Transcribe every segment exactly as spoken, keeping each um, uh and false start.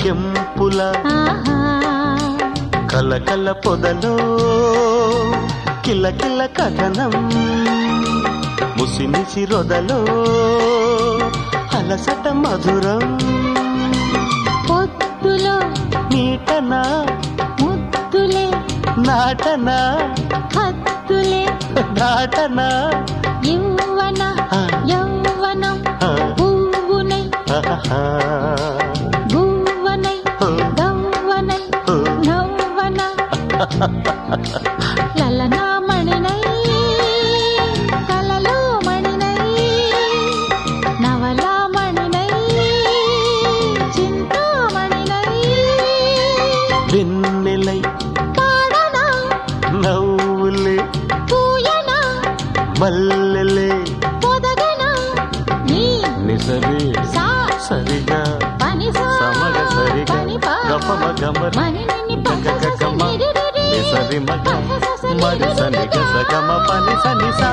కెంపుల కలకల పొదలో కిలకిల కథనం ముసిమిసి రొదలో అలసట మధురం పొద్దులో నీటనా ముద్దులే నాటనా హద్దులే దాటనా యవ్వన యవ్వనం పువ్వునై భువనై గవ్వనై నవ్వన లలనా మణినై కలలో మణినై నవలా మణినై చింతామణినై వెన్నెలై పాడనా నవ్వులే పూయనా మల్లెలే పొదగనా నీ నిసరి సా సరిగా పని సా సమగ సరిగా పని పా గపమ గమర మని నిని పక్క గగగమ నిసరి మగ మరి సని గసగమ పని సని సా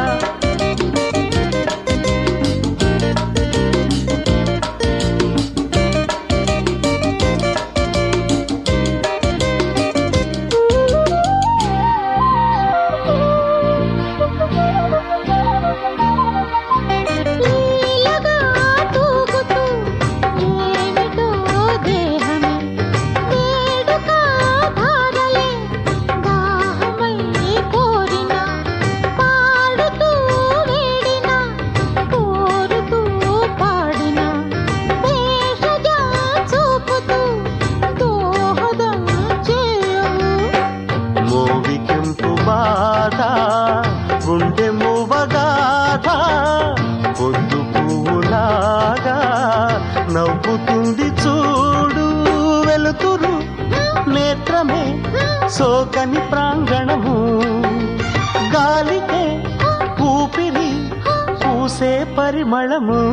గుండె మూవగాథ పొద్దు పువ్వులాగా నవ్వుతుంది చూడు వెలుతురు నేత్రమే సోకని ప్రాంగణము గాలికే ఊపిరి పూసే పరిమళము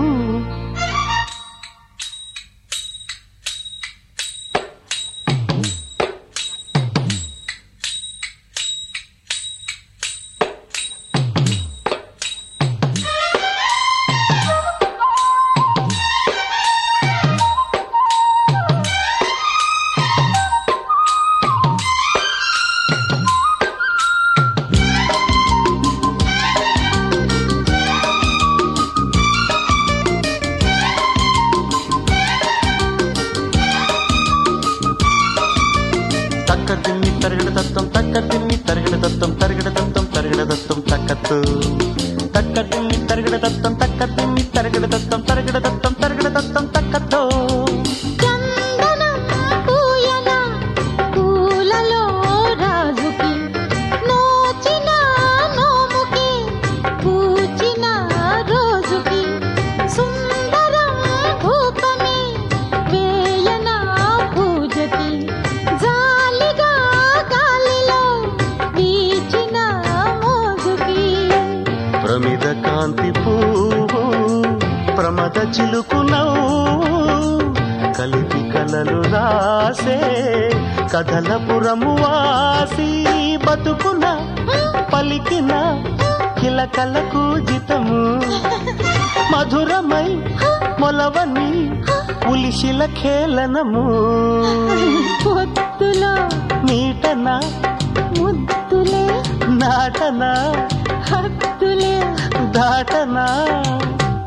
తక్కదిన్ని తరగడ తత్వం తక్కదిన్ని తరగడ తత్వం తరగడ తత్వం తరగడ తత్వం తక్కత్తు తక్కదిన్ని తరగడ తత్వం తక్కదిన్ని తరగడ తత్వం తరగడ తత్వం తరగడ తత్వం తక్కత్తు చందనం పూయన పూలలో రాజుకి నోచిన నోముకి పూచిన రోజుకి సుందరం భూపమే వేయన పూజకి జాలిగా గాలిలో వీచిన మోజుకి ప్రమిద కాంతి పువ్వు ప్రమద చిలుకు నవ్వు కలిపి కలలు రాసే కథలపురము వాసి బతుకున పలికిన కిలకలకు జితము మధురమై మొలవని ఉలిశిల ఖేళనము పొద్దులో నీటనా ముద్దులే నాటనా హద్దులే దాటనా